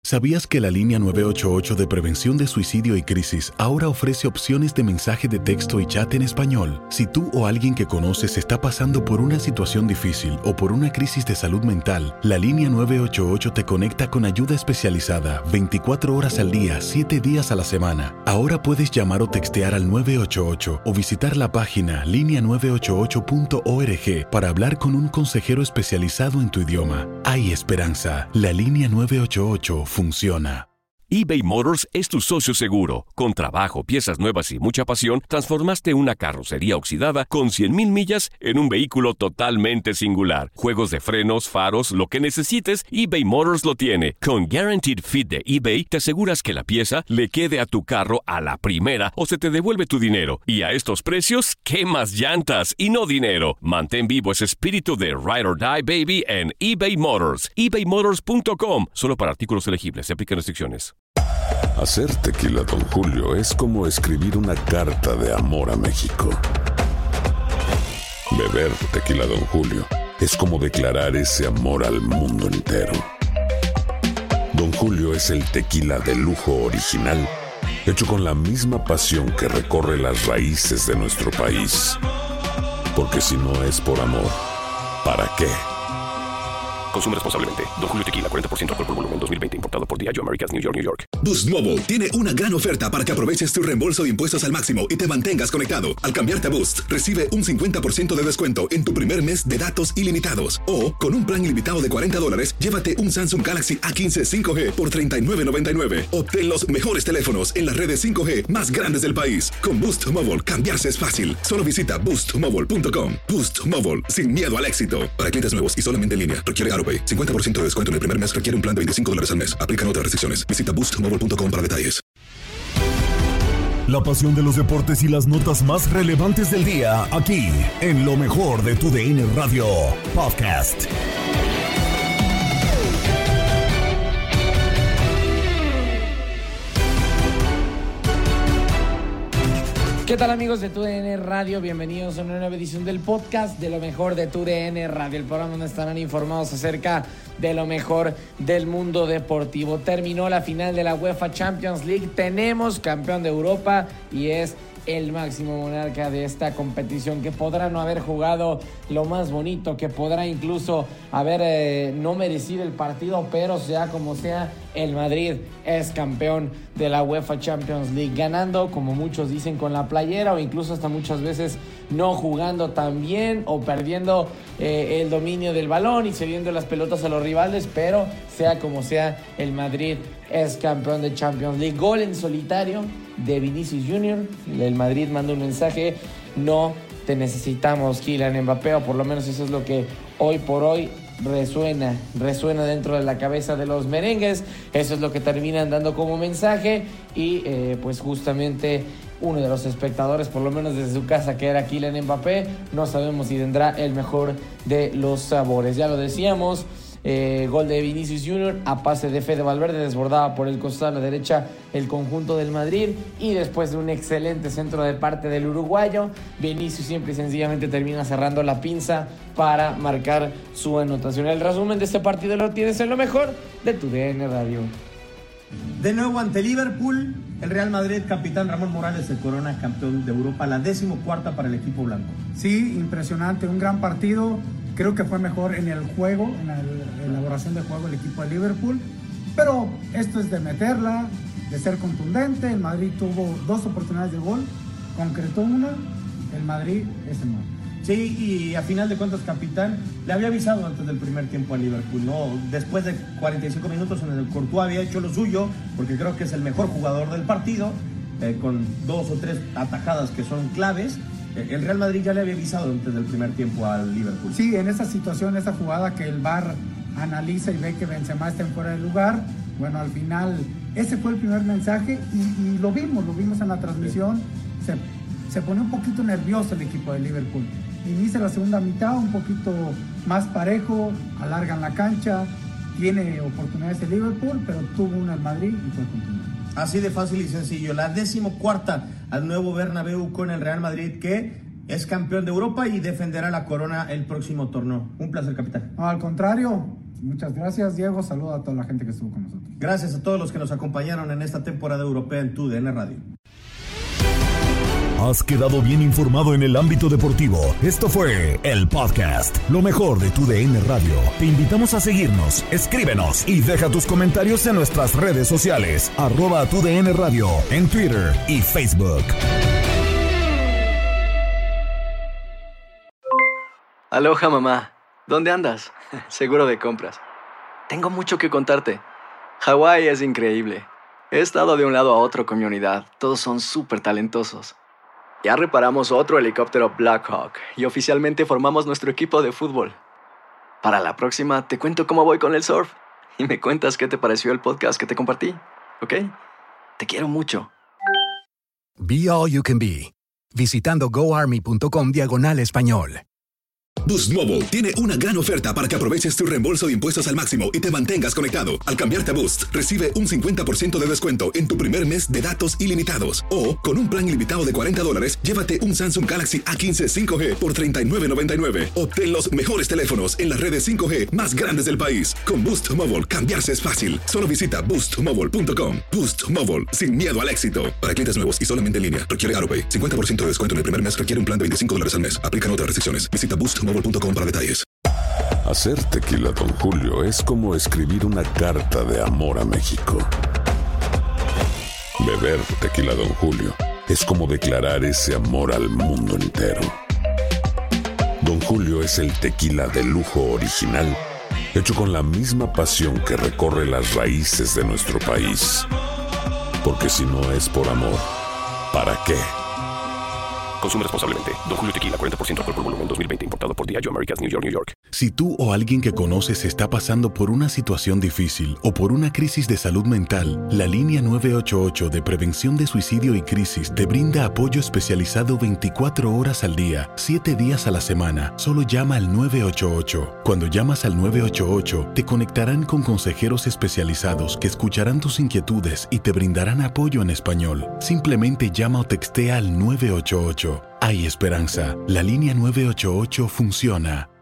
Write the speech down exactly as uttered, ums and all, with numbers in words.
¿Sabías que la línea nueve ocho ocho de prevención de suicidio y crisis ahora ofrece opciones de mensaje de texto y chat en español? Si tú o alguien que conoces está pasando por una situación difícil o por una crisis de salud mental, la línea nueve ocho ocho te conecta con ayuda especializada veinticuatro horas al día, siete días a la semana. Ahora puedes llamar o textear al nueve ocho ocho o visitar la página línea nueve ocho ocho punto org para hablar con un consejero especializado en tu idioma. Hay esperanza. La línea nueve ocho ocho funciona. eBay Motors es tu socio seguro. Con trabajo, piezas nuevas y mucha pasión, transformaste una carrocería oxidada con cien mil millas en un vehículo totalmente singular. Juegos de frenos, faros, lo que necesites, eBay Motors lo tiene. Con Guaranteed Fit de eBay, te aseguras que la pieza le quede a tu carro a la primera o se te devuelve tu dinero. Y a estos precios, ¿qué más llantas y no dinero? Mantén vivo ese espíritu de Ride or Die, baby, en eBay Motors. ebay motors punto com. Solo para artículos elegibles. Se aplican restricciones. Hacer tequila Don Julio es como escribir una carta de amor a México. Beber tequila Don Julio es como declarar ese amor al mundo entero. Don Julio es el tequila de lujo original, hecho con la misma pasión que recorre las raíces de nuestro país. Porque si no es por amor, ¿para qué? Consume responsablemente. Don Julio Tequila, cuarenta por ciento alcohol por volumen, dos mil veinte. Importado por Diageo Americas, New York, New York. Boost Mobile tiene una gran oferta para que aproveches tu reembolso de impuestos al máximo y te mantengas conectado. Al cambiarte a Boost, recibe un cincuenta por ciento de descuento en tu primer mes de datos ilimitados. O, con un plan ilimitado de cuarenta dólares, llévate un Samsung Galaxy A quince cinco G por treinta y nueve noventa y nueve. Obtén los mejores teléfonos en las redes cinco G más grandes del país. Con Boost Mobile, cambiarse es fácil. Solo visita boost mobile punto com. Boost Mobile, sin miedo al éxito. Para clientes nuevos y solamente en línea, requiere AroPay. cincuenta por ciento de descuento en el primer mes requiere un plan de veinticinco dólares al mes. Aplican otras restricciones. Visita boost mobile punto com para detalles. La pasión de los deportes y las notas más relevantes del día, aquí, en lo mejor de tu D N Radio Podcast. ¿Qué tal, amigos de Tu D N Radio? Bienvenidos a una nueva edición del podcast de lo mejor de Tu D N Radio, el programa donde estarán informados acerca de lo mejor del mundo deportivo. Terminó la final de la UEFA Champions League, tenemos campeón de Europa y es el máximo monarca de esta competición, que podrá no haber jugado lo más bonito, que podrá incluso haber eh, no merecido el partido, pero sea como sea, el Madrid es campeón de la UEFA Champions League, ganando, como muchos dicen, con la playera, o incluso hasta muchas veces no jugando tan bien o perdiendo eh, el dominio del balón y cediendo las pelotas a los rivales, pero sea como sea, el Madrid es campeón de Champions League. Gol en solitario de Vinicius Junior El Madrid manda un mensaje: no te necesitamos, Kylian Mbappé, o por lo menos eso es lo que hoy por hoy resuena, resuena dentro de la cabeza de los merengues. Eso es lo que terminan dando como mensaje y eh, pues justamente uno de los espectadores, por lo menos desde su casa, que era Kylian Mbappé, no sabemos si tendrá el mejor de los sabores. Ya lo decíamos, Eh, gol de Vinicius Junior a pase de Fede Valverde, desbordaba por el costado a la derecha el conjunto del Madrid, y después de un excelente centro de parte del uruguayo, Vinicius simple y sencillamente termina cerrando la pinza para marcar su anotación. El resumen de este partido lo tienes en lo mejor de Tu D N Radio. De nuevo ante Liverpool, el Real Madrid, capitán Ramón Morales, se corona campeón de Europa, la decimocuarta para el equipo blanco. Sí, impresionante, un gran partido. Creo que fue mejor en el juego, en la elaboración del juego el equipo de Liverpool, pero esto es de meterla, de ser contundente. El Madrid tuvo dos oportunidades de gol, concretó una, el Madrid es el Madrid. Sí, y a final de cuentas, capitán, le había avisado antes del primer tiempo a Liverpool, ¿no? Después de cuarenta y cinco minutos en el que Courtois había hecho lo suyo, porque creo que es el mejor jugador del partido, eh, con dos o tres atajadas que son claves. El Real Madrid ya le había avisado antes del primer tiempo al Liverpool. Sí, en esa situación, esa jugada que el V A R analiza y ve que Benzema está en fuera de lugar, bueno, al final ese fue el primer mensaje y, y lo vimos, lo vimos en la transmisión. Sí. Se, se pone un poquito nervioso el equipo de Liverpool. Inicia la segunda mitad un poquito más parejo, alargan la cancha, tiene oportunidades el Liverpool, pero tuvo una el Madrid y fue contundente. Así de fácil y sencillo. La decimocuarta al nuevo Bernabéu con el Real Madrid, que es campeón de Europa y defenderá la corona el próximo torneo. Un placer, capitán. No, al contrario, Muchas gracias, Diego. Saludo a toda la gente que estuvo con nosotros. Gracias a todos los que nos acompañaron en esta temporada europea en TUDN Radio. Has quedado bien informado en el ámbito deportivo. Esto fue el podcast, lo mejor de TUDN Radio. Te invitamos a seguirnos, escríbenos y deja tus comentarios en nuestras redes sociales, arroba TUDN Radio, en Twitter y Facebook. Aloha, mamá. ¿Dónde andas? Seguro de compras. Tengo mucho que contarte. Hawái es increíble. He estado de un lado a otro con mi unidad. Todos son súper talentosos. Ya reparamos otro helicóptero Blackhawk y oficialmente formamos nuestro equipo de fútbol. Para la próxima te cuento cómo voy con el surf y me cuentas qué te pareció el podcast que te compartí, ¿ok? Te quiero mucho. Be All You Can Be, visitando goarmy.com diagonal español. Boost Mobile tiene una gran oferta para que aproveches tu reembolso de impuestos al máximo y te mantengas conectado. Al cambiarte a Boost, recibe un cincuenta por ciento de descuento en tu primer mes de datos ilimitados. O, con un plan ilimitado de cuarenta dólares, llévate un Samsung Galaxy A quince cinco G por treinta y nueve noventa y nueve. Obtén los mejores teléfonos en las redes cinco G más grandes del país. Con Boost Mobile, cambiarse es fácil. Solo visita boost mobile punto com. Boost Mobile, sin miedo al éxito. Para clientes nuevos y solamente en línea, requiere AutoPay. cincuenta por ciento de descuento en el primer mes requiere un plan de veinticinco dólares al mes. Aplican otras restricciones. Visita boost mobile punto com para detalles. Hacer tequila Don Julio es como escribir una carta de amor a México. Beber tequila Don Julio es como declarar ese amor al mundo entero. Don Julio es el tequila de lujo original, hecho con la misma pasión que recorre las raíces de nuestro país. Porque si no es por amor, ¿para qué? Consume responsablemente. Don Julio Tequila, cuarenta por ciento alcohol por volumen, dos mil veinte, importado por Diageo Americas, New York, New York. Si tú o alguien que conoces está pasando por una situación difícil o por una crisis de salud mental, la línea nueve ocho ocho de prevención de suicidio y crisis te brinda apoyo especializado veinticuatro horas al día, siete días a la semana. Solo llama al nueve ocho ocho. Cuando llamas al nueve ocho ocho, te conectarán con consejeros especializados que escucharán tus inquietudes y te brindarán apoyo en español. Simplemente llama o textea al nueve ocho ocho. Hay esperanza. La línea nueve ocho ocho funciona.